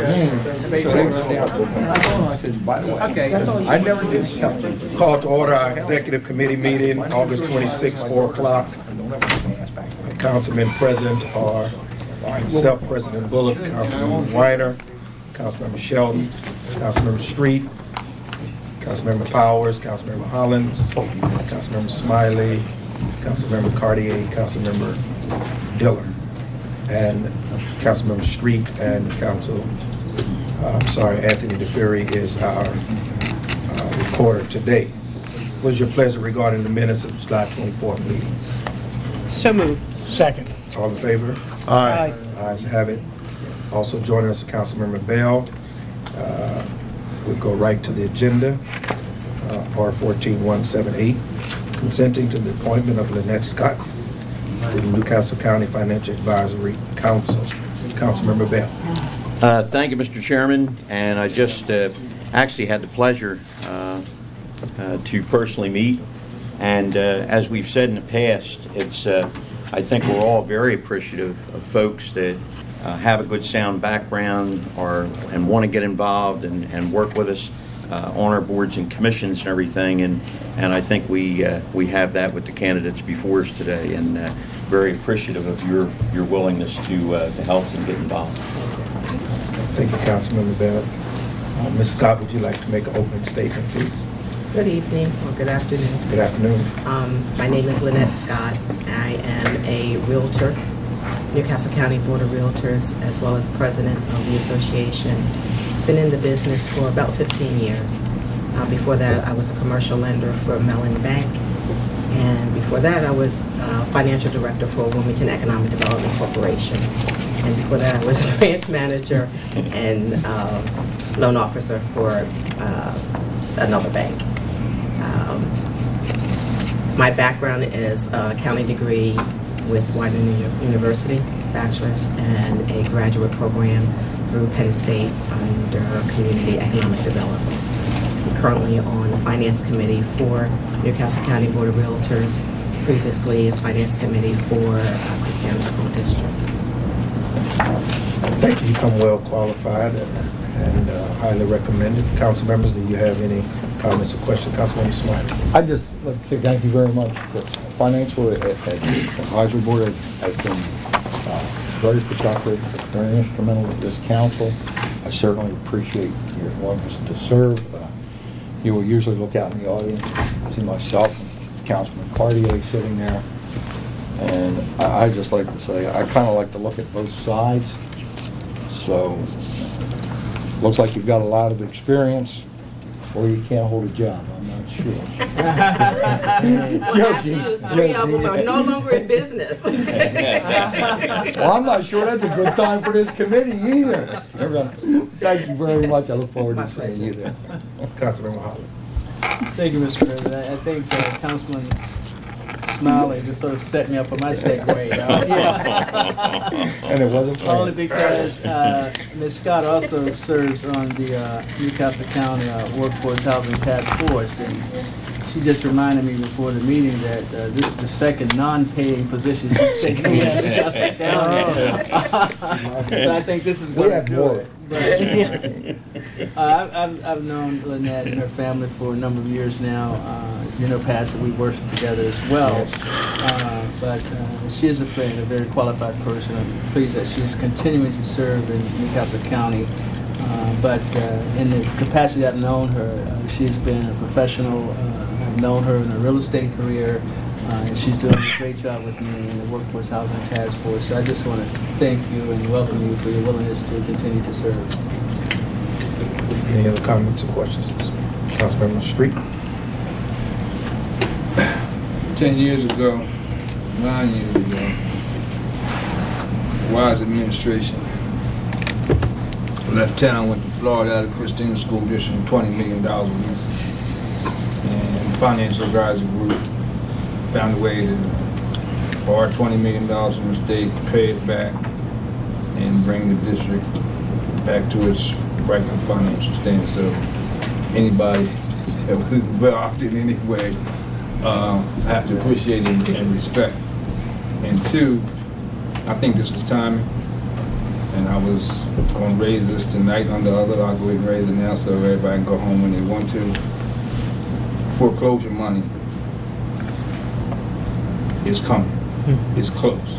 I never did. Call to order our executive committee meeting, August 26, 4 o'clock. Councilmen present are myself, President Bullock, Councilmember Weiner, Councilmember Shelton, Councilmember Street, Councilmember Powers, Councilmember Hollins, Councilmember Smiley, Councilmember Cartier, Councilmember Diller, and Councilmember Street and Anthony DeFerry is our recorder today. What is your pleasure regarding the minutes of July 24th meeting? So moved. Second. All in favor? Aye. Ayes have it. Also joining us, Councilmember Bell. We'll go right to the agenda. R14178, consenting to the appointment of Lynette Scott to the Newcastle County Financial Advisory Council. Councilmember Bell. Thank you, Mr. Chairman. And I just actually had the pleasure to personally meet. And as we've said in the past, it's I think we're all very appreciative of folks that have a good sound background and want to get involved and work with us on our boards and commissions and everything. And I think we have that with the candidates before us today, and very appreciative of your willingness to help and get involved. Thank you, Councilmember Bell. Ms. Scott, would you like to make an opening statement, please? Good evening, or good afternoon. Good afternoon. My name is Lynette Scott. I am a realtor, Newcastle County Board of Realtors, as well as president of the association. Been in the business for about 15 years. Before that, I was a commercial lender for Mellon Bank. And before that, I was financial director for Wilmington Economic Development Corporation. And before that, I was branch manager and loan officer for another bank. My background is a accounting degree with Widener University, bachelor's, and a graduate program through Penn State under Community Economic Development. I'm currently on the Finance Committee for Newcastle County Board of Realtors, previously the Finance Committee for Christiana School District. Thank you. You come well qualified and highly recommended. Council members, do you have any comments or questions? Councilmember Smiley. I'd just like to say thank you very much. The Financial Advisory Board has been very productive, very instrumental with this council. I certainly appreciate your willingness to serve. You will usually look out in the audience, see myself and Councilman Cartier sitting there. And I just like to say, I kind of like to look at both sides. So, looks like you've got a lot of experience, or you can't hold a job. I'm not sure. Joking. Three of them are no longer in business. Well, I'm not sure that's a good sign for this committee either. Thank you very much. I look forward to seeing you there. Councilmember Hollins. Thank you, Mr. President. I think Councilman Smiley just sort of set me up for my segue. And it wasn't planned. Only because Ms. Scott also serves on the Newcastle County Workforce Housing Task Force, and she just reminded me before the meeting that this is the second non-paying position she's taken in Newcastle County. So I think this is going to do it. But, I've known Lynette and her family for a number of years now. In her past, we worked together as well. But she is a friend, a very qualified person. I'm pleased that she's continuing to serve in Newcastle County. But in the capacity I've known her, she's been a professional. I've known her in her real estate career. And she's doing a great job with me in the Workforce Housing Task Force. So I just want to thank you and welcome you for your willingness to continue to serve. Any other comments or questions? Councilmember Street. 10 years ago, 9 years ago, the Wise administration left town, went to Florida out of Christina School District, $20 million lease. And the Financial Advisory Group found a way to borrow $20 million from the state, pay it back, and bring the district back to its rightful financial stance. So anybody that was involved in any way have to appreciate it and respect. And two, I think this was timing. and I was gonna raise this tonight on the other, I'll go ahead and raise it now so everybody can go home when they want to. Foreclosure money is coming, it's close.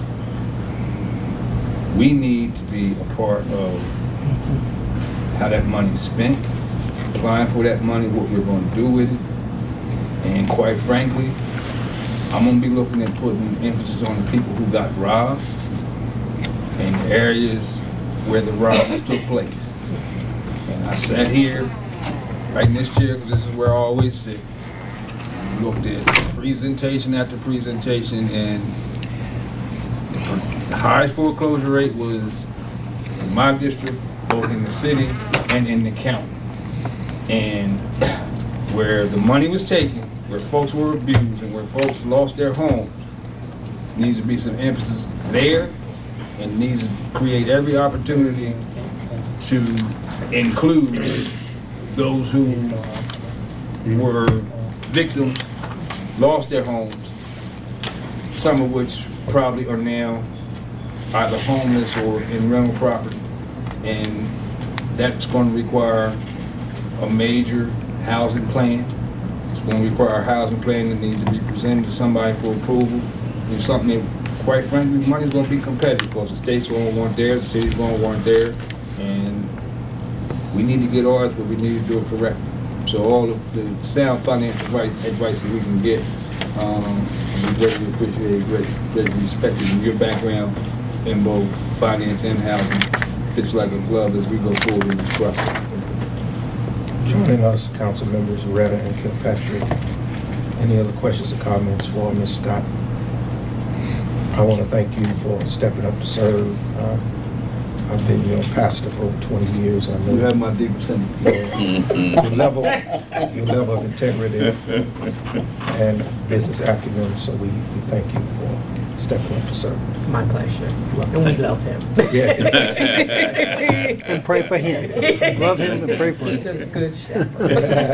We need to be a part of how that money's spent, applying for that money, what we're gonna do with it. And quite frankly, I'm gonna be looking at putting emphasis on the people who got robbed and the areas where the robberies took place. And I sat here, right in this chair, because this is where I always sit, looked at presentation after presentation, and the highest foreclosure rate was in my district, both in the city and in the county. And where the money was taken, where folks were abused, and where folks lost their homes, needs to be some emphasis there, and needs to create every opportunity to include those who were victims, lost their homes, some of which probably are now either homeless or in rental property. And that's going to require a major housing plan. It's going to require a housing plan that needs to be presented to somebody for approval. It's something that, quite frankly, money's going to be competitive because the state's going to want theirs, the city's going to want theirs, and we need to get ours, but we need to do it correctly. So all of the sound financial advice that we can get, we greatly appreciate it, greatly respect it. And your background in both finance and housing fits like a glove as we go forward in this process. Joining us, council members Retta and Kilpatrick. Any other questions or comments for Ms. Scott? I want to thank you for stepping up to serve. I've been your pastor for over 20 years. I know You have my deep sympathy. your level of integrity and business acumen, so we thank you for stepping up to serve. My pleasure. And we love him. Yeah. And pray for him. Love him and pray for He's him. a good shepherd.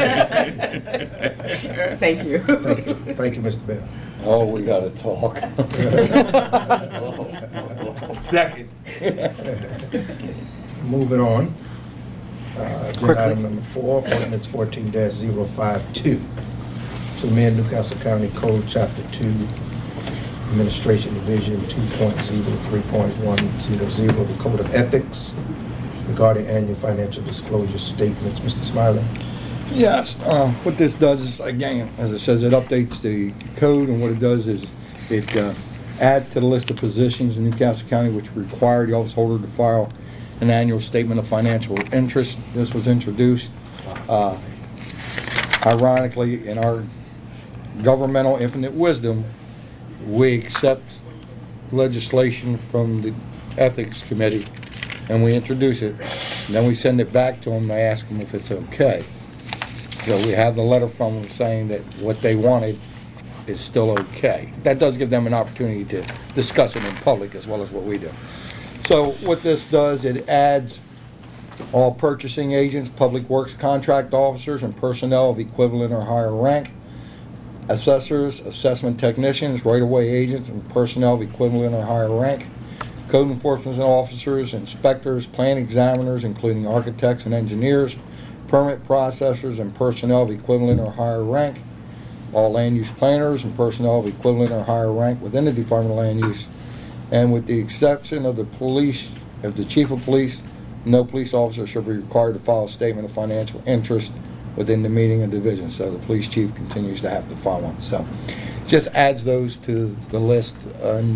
Thank you. Thank you. Thank you, Mr. Bell. Oh, we gotta talk. Second. Moving on. Agenda item number 4, ordinance 14-052. To amend Newcastle County Code, Chapter 2, Administration Division 2.03.100, the Code of Ethics regarding annual financial disclosure statements. Mr. Smiley? Yes, what this does is, again, as it says, it updates the code, and what it does is it adds to the list of positions in Newcastle County which require the office holder to file an annual statement of financial interest. This was introduced, ironically, in our governmental infinite wisdom. We accept legislation from the Ethics Committee, and we introduce it, and then we send it back to them to ask them if it's okay. So we have the letter from them saying that what they wanted is still okay. That does give them an opportunity to discuss it in public as well as what we do. So what this does, it adds all purchasing agents, public works contract officers, and personnel of equivalent or higher rank, assessors, assessment technicians, right-of-way agents, and personnel of equivalent or higher rank, code enforcement officers, inspectors, plan examiners, including architects and engineers, permit processors, and personnel of equivalent or higher rank, all land use planners and personnel of equivalent or higher rank within the Department of Land Use, and with the exception of the police, if the chief of police, no police officer shall be required to file a statement of financial interest within the meeting and division. So the police chief continues to have to file one. So just adds those to the list, and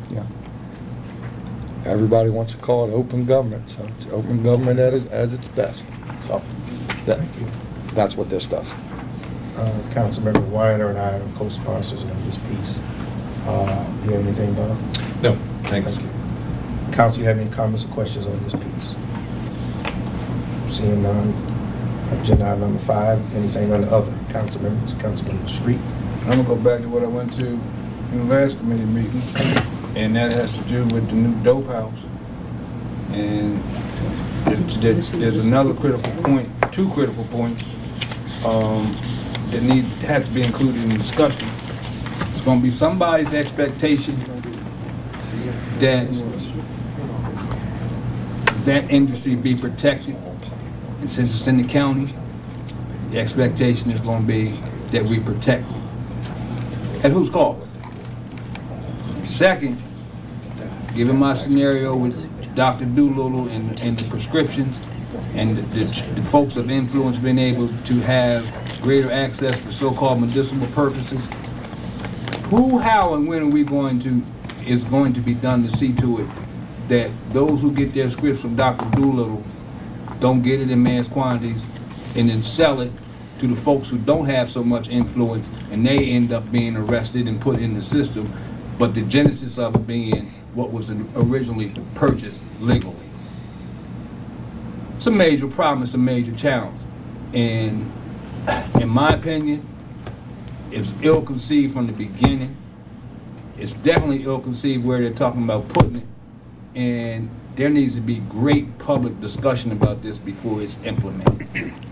everybody wants to call it open government. So it's open government as its best. So Thank you. that's what this does. Councilmember Weiner and I are co-sponsors on this piece. You have anything, Bob? No, thanks. Thank you. Council, you have any comments or questions on this piece? Seeing none. Agenda item number 5, anything on the other? Council members, Councilmember Street. I'm gonna go back to what I went to in the last committee meeting, and that has to do with the new dope house. And there's another critical point, 2 critical points, that have to be included in the discussion. It's gonna be somebody's expectation that that industry be protected. And since it's in the county, the expectation is going to be that we protect it. At whose cost? Second, given my scenario with Dr. Doolittle and the prescriptions and the folks of influence being able to have greater access for so-called medicinal purposes, who, how, and when are we going to, is going to be done to see to it that those who get their scripts from Dr. Doolittle don't get it in mass quantities and then sell it to the folks who don't have so much influence, and they end up being arrested and put in the system, but the genesis of it being what was originally purchased legally. It's a major problem, it's a major challenge. And in my opinion, it's ill-conceived from the beginning. It's definitely ill-conceived where they're talking about putting it, and there needs to be great public discussion about this before it's implemented.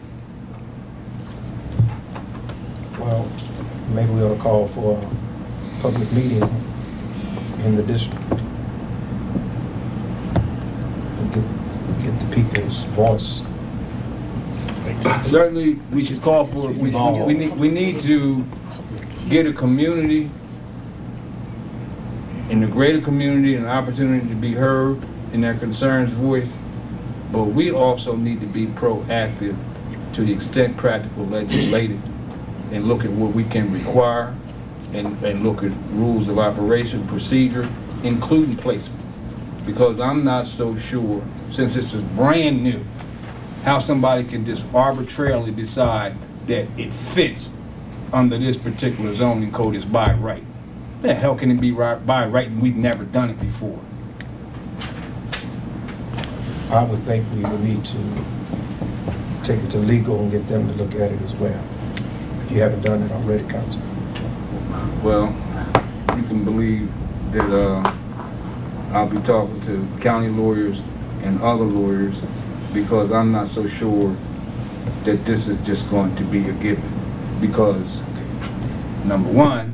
Well, maybe we ought to call for a public meeting in the district and get the people's voice. Certainly, we should call for it. We need to get a community, in the greater community, an opportunity to be heard and their concerns voiced. But we also need to be proactive to the extent practical legislative and look at what we can require and look at rules of operation, procedure, including placement. Because I'm not so sure, since this is brand new, how somebody can just arbitrarily decide that it fits under this particular zoning code is by right. The hell can it be by right and we've never done it before? I would think we would need to take it to legal and get them to look at it as well. If you haven't done it already, Council. Well, you can believe that I'll be talking to county lawyers and other lawyers, because I'm not so sure that this is just going to be a given. Because, number one,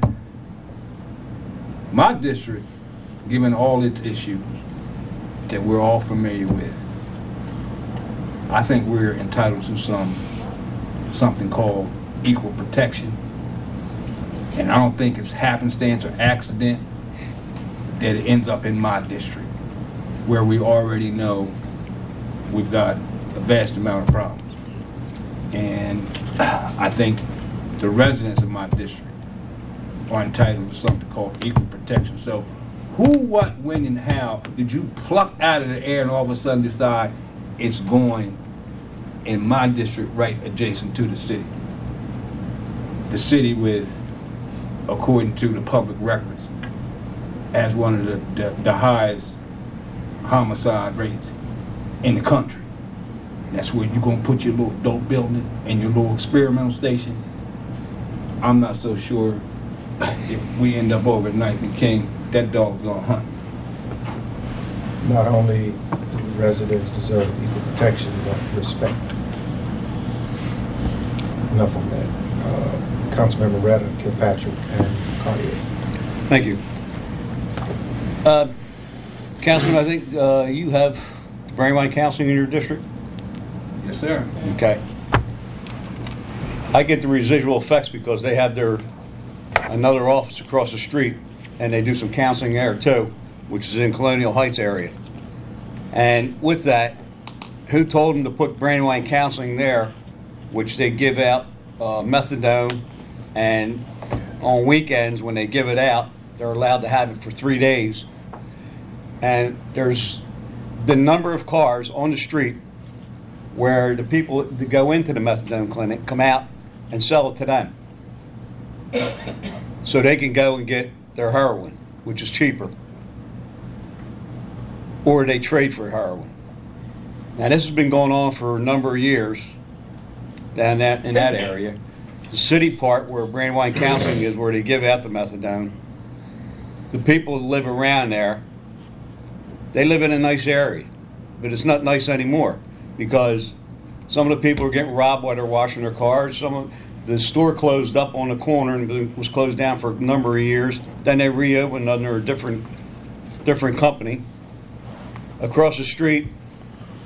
my district, given all its issues that we're all familiar with, I think we're entitled to something called equal protection. And I don't think it's happenstance or accident that it ends up in my district, where we already know we've got a vast amount of problems. And I think the residents of my district are entitled to something called equal protection. So who, what, when, and how did you pluck out of the air and all of a sudden decide it's going in my district right adjacent to the city? The city with, according to the public records, as one of the highest homicide rates in the country. And that's where you're gonna put your little dope building and your little experimental station. I'm not so sure if we end up over at 9th and King, that dog's gonna hunt. Not only do residents deserve equal protection, but respect. Enough on that. Councilmember Retta, Kilpatrick, and Cartier. Thank you. Councilman, I think you have Brandywine Counseling in your district? Yes, sir. Okay. I get the residual effects because they have another office across the street, and they do some counseling there too, which is in Colonial Heights area. And with that, who told them to put Brandywine Counseling there, which they give out methadone, and on weekends when they give it out, they're allowed to have it for 3 days. And there's been a number of cars on the street where the people that go into the methadone clinic come out and sell it to them, so they can go and get their heroin, which is cheaper, or they trade for heroin. Now this has been going on for a number of years down in that area. The city part where Brandywine Counseling is, where they give out the methadone, the people that live around there, they live in a nice area, but it's not nice anymore because some of the people are getting robbed while they're washing their cars. The store closed up on the corner and was closed down for a number of years. Then they reopened under a different company. Across the street,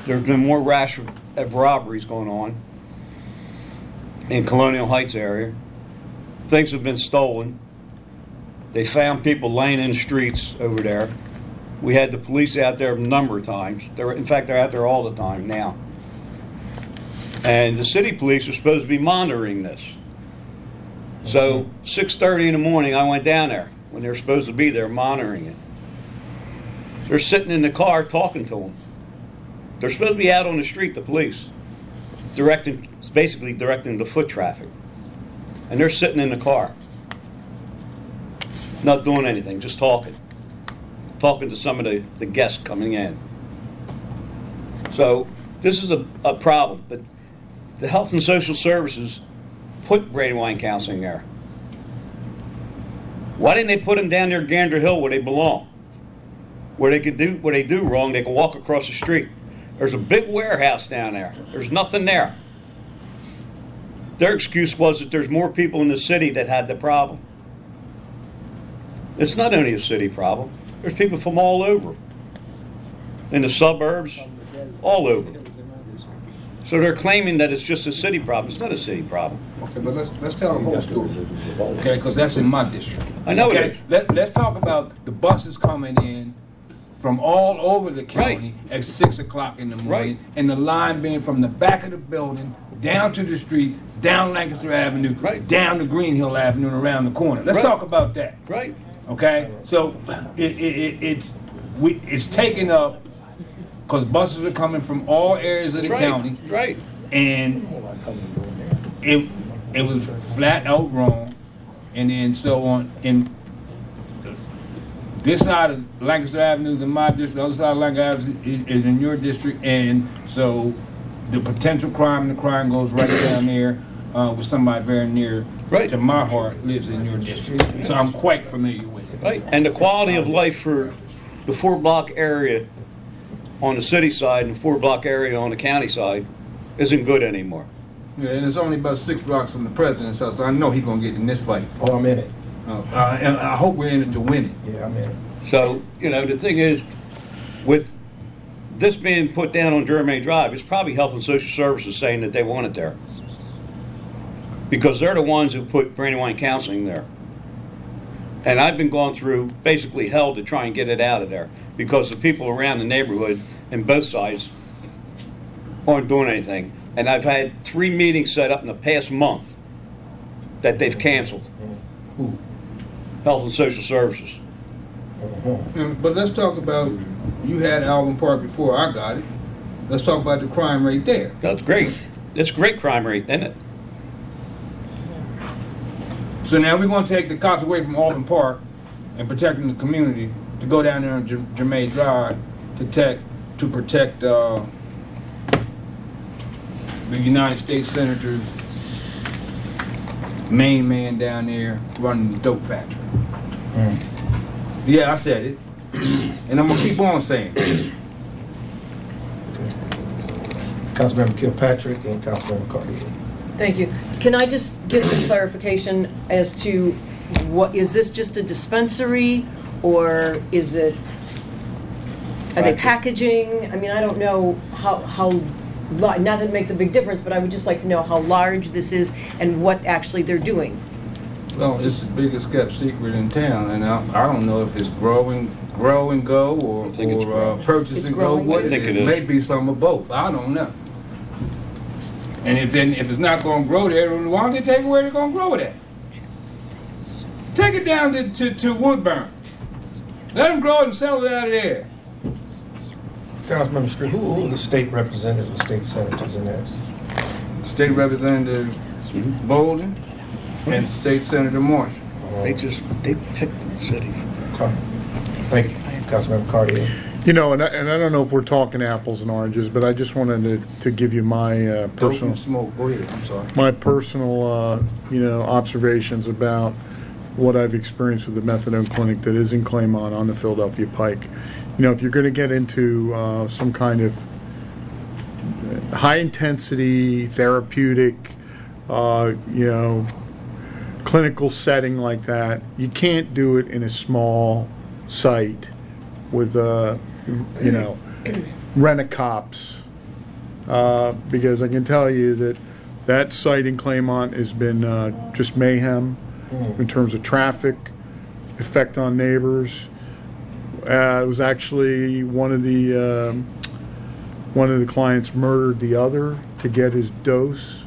there's been more rash of robberies going on in Colonial Heights area. Things have been stolen. They found people laying in the streets over there. We had the police out there a number of times. In fact, they're out there all the time now. And the city police are supposed to be monitoring this. So 6:30 in the morning, I went down there when they're supposed to be there monitoring it. They're sitting in the car talking to them. They're supposed to be out on the street, the police, basically directing the foot traffic. And they're sitting in the car, not doing anything, just talking to some of the guests coming in. So this is a problem. But the Health and Social Services put Brandywine Counseling there. Why didn't they put them down there at Gander Hill where they belong? Where they could do what they do wrong, they could walk across the street. There's a big warehouse down there. There's nothing there. Their excuse was that there's more people in the city that had the problem. It's not only a city problem. There's people from all over. In the suburbs, all over. So they're claiming that it's just a city problem. It's not a city problem. Okay, but let's tell the whole story. Okay, because that's in my district. I know okay? Let's talk about the buses coming in from all over the county at 6 o'clock in the morning, and the line being from the back of the building down to the street, down Lancaster Avenue, down to Green Hill Avenue, and around the corner. Let's talk about that. Right. Okay, so it's taken up because buses are coming from all areas of the county. Right. And it was flat out wrong, and then so on. And this side of Lancaster Avenue is in my district, the other side of Lancaster Avenue is in your district, and so the potential crime and the crime goes right down there with somebody very near to my heart lives in your district. So I'm quite familiar with it. Right. And the quality of life for the 4-block area on the city side and 4-block area on the county side isn't good anymore. Yeah, and it's only about 6 blocks from the president's house, so I know he's going to get in this fight. Oh, I'm in it. And I hope we're in it to win it. Yeah, I'm in it. So, the thing is, with this being put down on Germain Drive, it's probably Health and Social Services saying that they want it there. Because they're the ones who put Brandywine Counseling there. And I've been going through basically hell to try and get it out of there because the people around the neighborhood and both sides aren't doing anything. And I've had 3 meetings set up in the past month that they've canceled. Health and Social Services. But let's talk about, you had Alvin Park before I got it. Let's talk about the crime rate there. That's great. It's a great crime rate, isn't it? So now we're going to take the cops away from Alvin Park and protecting the community to go down there on Germain Drive to protect the United States Senator's main man down there running the dope factory. Yeah, I said it. And I'm going to keep on saying it. Councilmember Kilpatrick and Councilmember Cartier. Thank you. Can I just get some clarification as to what, is this just a dispensary or is it, are they packaging? I mean, I don't know how not that it makes a big difference, but I would just like to know how large this is and what actually they're doing. Well, it's the biggest kept secret in town, and I don't know if it's grow and go or purchase and go. What it is. It may be some of both. I don't know. And if it's not going to grow there, why don't they take it where they're going to grow it at? Take it down to Woodburn. Let them grow it and sell it out of there. Councilmember Street, who are the state representatives and state senators in that? State Representative Bolden and State Senator Marshall. They picked the city. Thank you. Councilmember Cartier. And I don't know if we're talking apples and oranges, but I just wanted to give you my personal smoke. Go ahead. I'm sorry. My personal observations about what I've experienced with the methadone clinic that is in Claymont on the Philadelphia Pike. If you're going to get into some kind of high intensity therapeutic, clinical setting like that, you can't do it in a small site with rent-a-cops because I can tell you that that site in Claymont has been just mayhem in terms of traffic, effect on neighbors. It was actually one of the clients murdered the other to get his dose.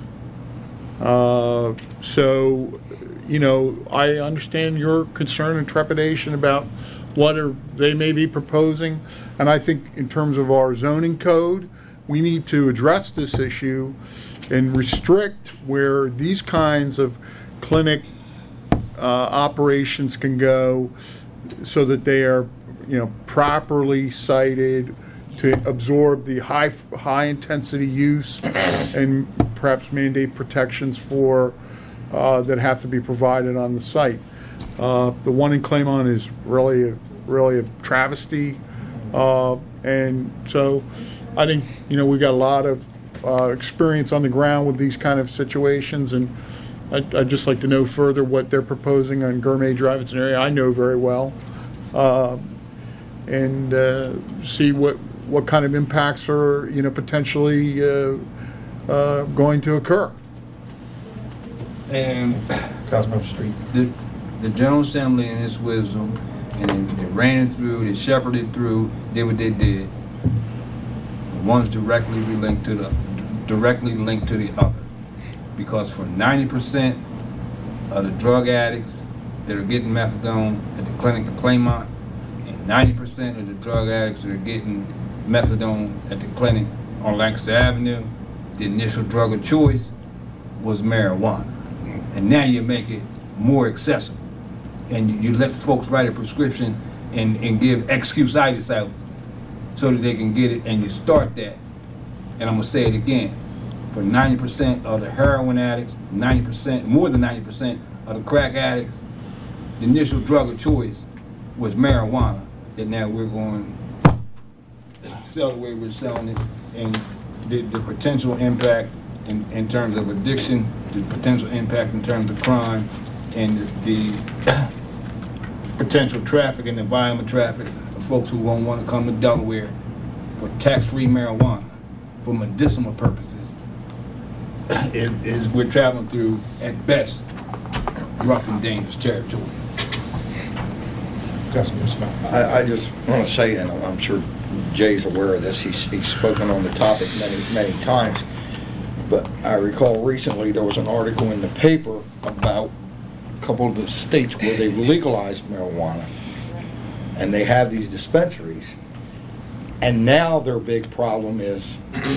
So, you know, I understand your concern and trepidation about what they may be proposing, and I think in terms of our zoning code, we need to address this issue and restrict where these kinds of clinic operations can go, so that they are, you know, properly cited to absorb the high intensity use, and perhaps mandate protections for that have to be provided on the site. The one in Claymont is really a travesty, and so I think, you know, we got a lot of experience on the ground with these kind of situations, and I'd just like to know further what they're proposing on Gourmet Drive. It's an area I know very well, and see what kind of impacts are, you know, potentially going to occur. And Councilmember Street. the General Assembly in its wisdom, and they ran it through, they shepherded it through, did what they did. One's directly linked to the other, because for 90% of the drug addicts that are getting methadone at the clinic in Claymont, and 90% of the drug addicts that are getting methadone at the clinic on Lancaster Avenue, the initial drug of choice was marijuana. And now you make it more accessible, and you let folks write a prescription and give excuse-itis out so that they can get it, and you start that. And I'm gonna say it again, for 90% of the heroin addicts, 90%, more than 90% of the crack addicts, the initial drug of choice was marijuana, that now we're going to sell the way we're selling it, and the potential impact in terms of addiction, the potential impact in terms of crime, and the potential traffic and the violent traffic of folks who won't want to come to Delaware for tax-free marijuana for medicinal purposes. We're traveling through, at best, rough and dangerous territory. Councilmember Smith. I just want to say, and I'm sure Jay's aware of this, he's spoken on the topic many times, but I recall recently there was an article in the paper about a couple of the states where they've legalized marijuana, and they have these dispensaries, and now their big problem is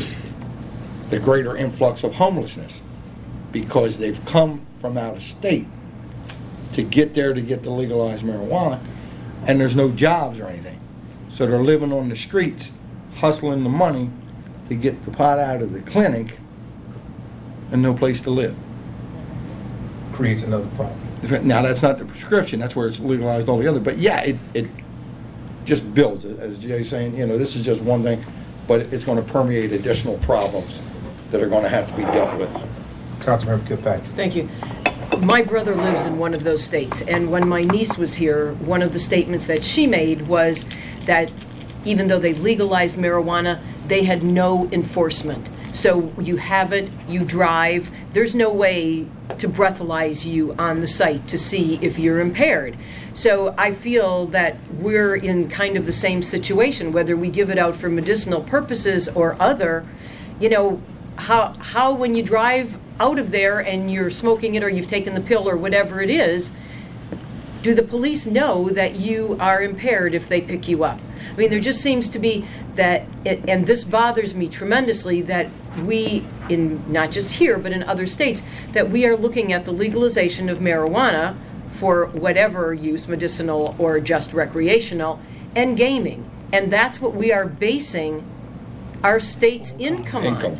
the greater influx of homelessness, because they've come from out of state to get there to get the legalized marijuana, and there's no jobs or anything. So they're living on the streets, hustling the money to get the pot out of the clinic, and no place to live. Creates another problem. Now, that's not the prescription, that's where it's legalized altogether. But yeah, it just builds. As Jay's saying, you know, this is just one thing, but it's going to permeate additional problems that are going to have to be dealt with. Councilmember Kilpatrick. Thank you. My brother lives in one of those states, and when my niece was here, one of the statements that she made was that even though they legalized marijuana, they had no enforcement. So you have it, you drive, there's no way to breathalyze you on the site to see if you're impaired. So I feel that we're in kind of the same situation, whether we give it out for medicinal purposes or other. You know, how when you drive out of there and you're smoking it or you've taken the pill or whatever it is, do the police know that you are impaired if they pick you up? I mean, there just seems to be that, and this bothers me tremendously, that we, in not just here, but in other states, that we are looking at the legalization of marijuana for whatever use, medicinal or just recreational, and gaming. And that's what we are basing our state's income on.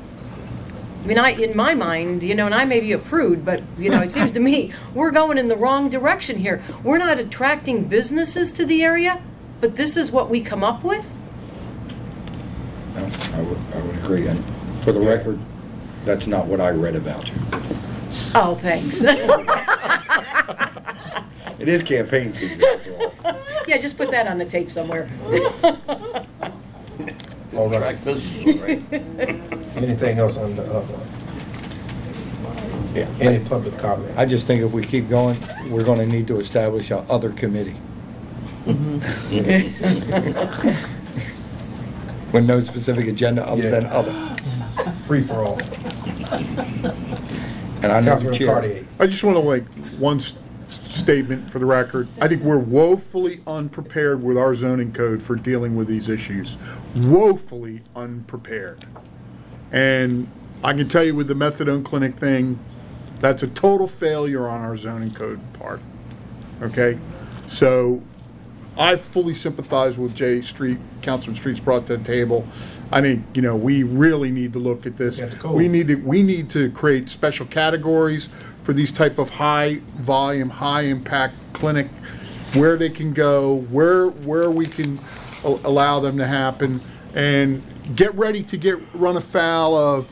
I mean, in my mind, you know, and I may be a prude, but, you know, it seems to me we're going in the wrong direction here. We're not attracting businesses to the area, but this is what we come up with? I would agree. And for the record, that's not what I read about you. Oh, thanks. It is campaign season, after all. Yeah, just put that on the tape somewhere. All right. Business, right? Anything else on the other? Yeah. Any public comment? I just think if we keep going, we're going to need to establish our other committee. With no specific agenda other than other. Free for all. And I know the Councilman chair. Cartier. I just want to make one statement for the record. I think we're woefully unprepared with our zoning code for dealing with these issues. Woefully unprepared. And I can tell you with the methadone clinic thing, that's a total failure on our zoning code part. Okay? So I fully sympathize with Councilman Street's brought to the table. I think, we really need to look at this. Get the code. We need to create special categories for these type of high volume, high impact clinic, where they can go, where we can allow them to happen, and get ready to run afoul of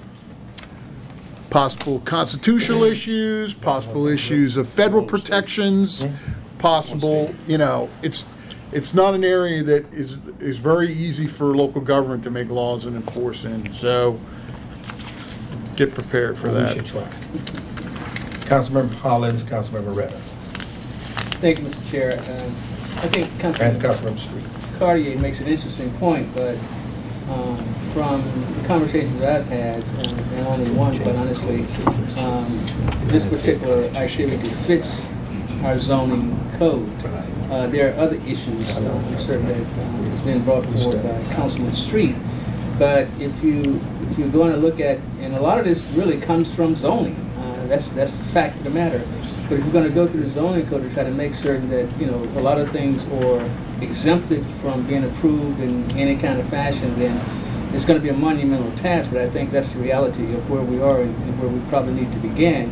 possible constitutional issues, possible issues of federal protections, possible, it's not an area that is very easy for local government to make laws and enforce in. So get prepared for We that. should try. Councilmember Hollins, Councilmember Retta, Thank you, Mr. Chair. I think and Councilman Councilmember Street. Cartier makes an interesting point, but from the conversations that I've had, and only one, but honestly, this particular activity fits our zoning code. There are other issues, I'm certain that has been brought forward by Councilman Street, but if you're going to look at, and a lot of this really comes from zoning, that's the fact of the matter. But if you're going to go through the zoning code to try to make certain that a lot of things are exempted from being approved in any kind of fashion, then it's going to be a monumental task. But I think that's the reality of where we are and where we probably need to begin.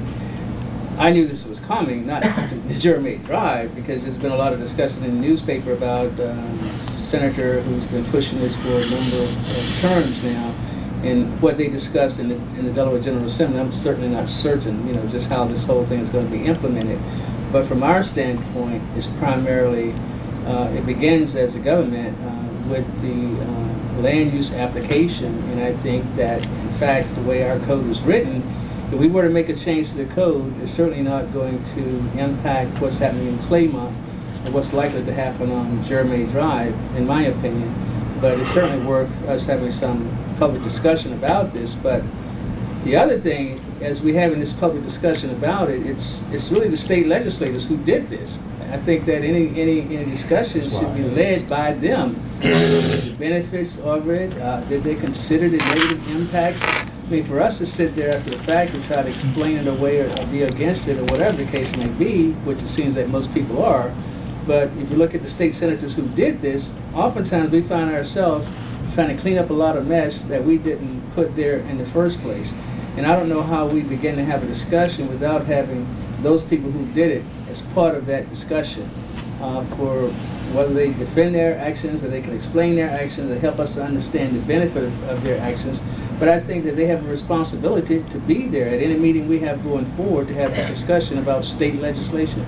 I knew this was coming, not to Jeremy Drive, because there's been a lot of discussion in the newspaper about a senator who's been pushing this for a number of terms now, and what they discussed in the Delaware General Assembly. I'm certainly not certain, just how this whole thing is going to be implemented. But from our standpoint, it's primarily, it begins as a government with the land use application, and I think that, in fact, the way our code was written, if we were to make a change to the code, it's certainly not going to impact what's happening in Claymont or what's likely to happen on Jeremy Drive, in my opinion. But it's certainly worth us having some public discussion about this. But the other thing, as we have in this public discussion about it, it's really the state legislators who did this. I think that any discussion should be led by them. The benefits of it, did they consider the negative impacts? I mean, for us to sit there after the fact and try to explain it away or be against it or whatever the case may be, which it seems that most people are, but if you look at the state senators who did this, oftentimes we find ourselves trying to clean up a lot of mess that we didn't put there in the first place. And I don't know how we begin to have a discussion without having those people who did it as part of that discussion for whether they defend their actions or they can explain their actions or help us to understand the benefit of their actions. But I think that they have a responsibility to be there at any meeting we have going forward to have this discussion about state legislation.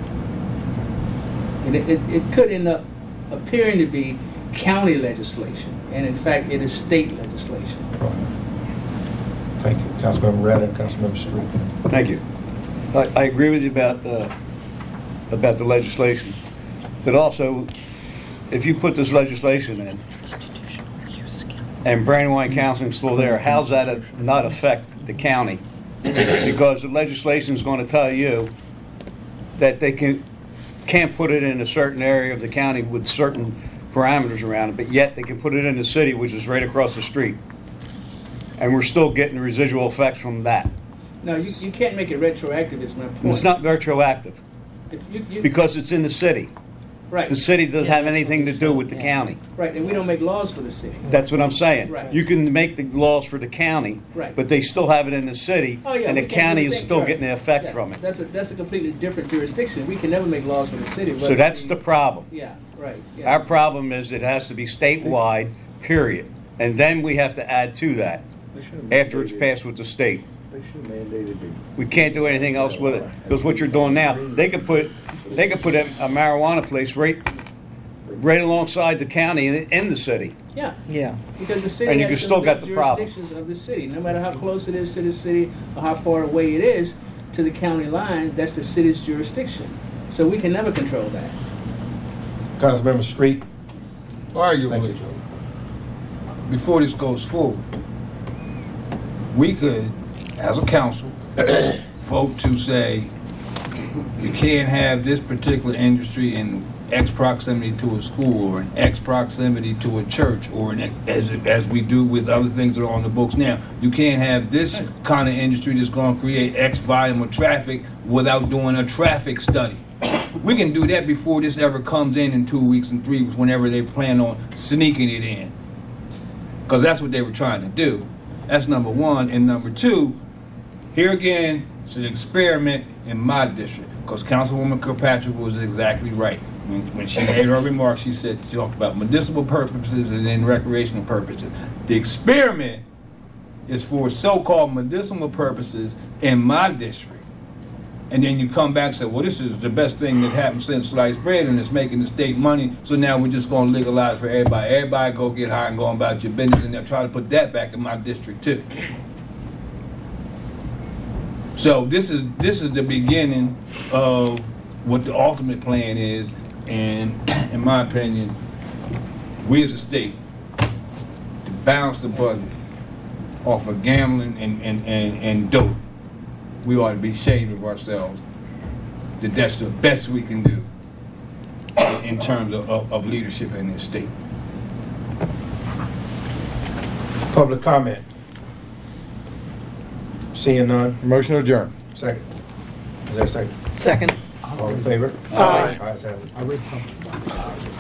And it could end up appearing to be county legislation, and in fact it is state legislation. Thank you. Councilmember Retta and Councilmember Street. Thank you. I agree with you about the legislation, but also, if you put this legislation in, and Brandywine Counseling's still there, how's that not affect the county? Because the legislation is going to tell you that they can't put it in a certain area of the county with certain parameters around it, but yet they can put it in the city, which is right across the street. And we're still getting residual effects from that. No, you can't make it retroactive, is my point. It's not retroactive, If you, because it's in the city. right. The city doesn't have anything to do with the county. Right, and we don't make laws for the city. That's what I'm saying. Right. You can make the laws for the county, Right. but they still have it in the city, Oh, yeah, and the we can't do county is anything, still right. getting the effect Yeah, from it. That's a completely different jurisdiction. We can never make laws for the city. So that's the problem. Yeah, right. Yeah. Our problem is it has to be statewide, period. And then we have to add to that after it's passed with the state. They should have mandated it. We can't do anything else with it, because what you're doing now, they could put a marijuana place right alongside the county in the city. Yeah. Yeah. Because the city And you has can still get the problem. jurisdictions of the city. No matter how close it is to the city or how far away it is to the county line, that's the city's jurisdiction. So we can never control that. Councilmember Street. Arguably, before this goes forward, we could, as a council, vote to say, you can't have this particular industry in X proximity to a school or in X proximity to a church or in, as we do with other things that are on the books now. You can't have this kind of industry that's going to create X volume of traffic without doing a traffic study. We can do that before this ever comes in 2 weeks and 3 weeks, whenever they plan on sneaking it in. Because that's what they were trying to do. That's number one. And number two, here again, it's an experiment in my district. Because Councilwoman Kirkpatrick was exactly right. When she made her remarks, she talked about medicinal purposes and then recreational purposes. The experiment is for so-called medicinal purposes in my district. And then you come back and say, well, this is the best thing that happened since sliced bread and it's making the state money, so now we're just going to legalize for everybody. Everybody go get high and go about your business, and they'll try to put that back in my district too. So this is the beginning of what the ultimate plan is, and in my opinion, we as a state, to balance the budget off of gambling and dope, we ought to be ashamed of ourselves. That's the best we can do in terms of leadership in this state. Public comment. Seeing none. Motion to adjourn. Second. Is there a second? Second. All in favor? Ayes have it.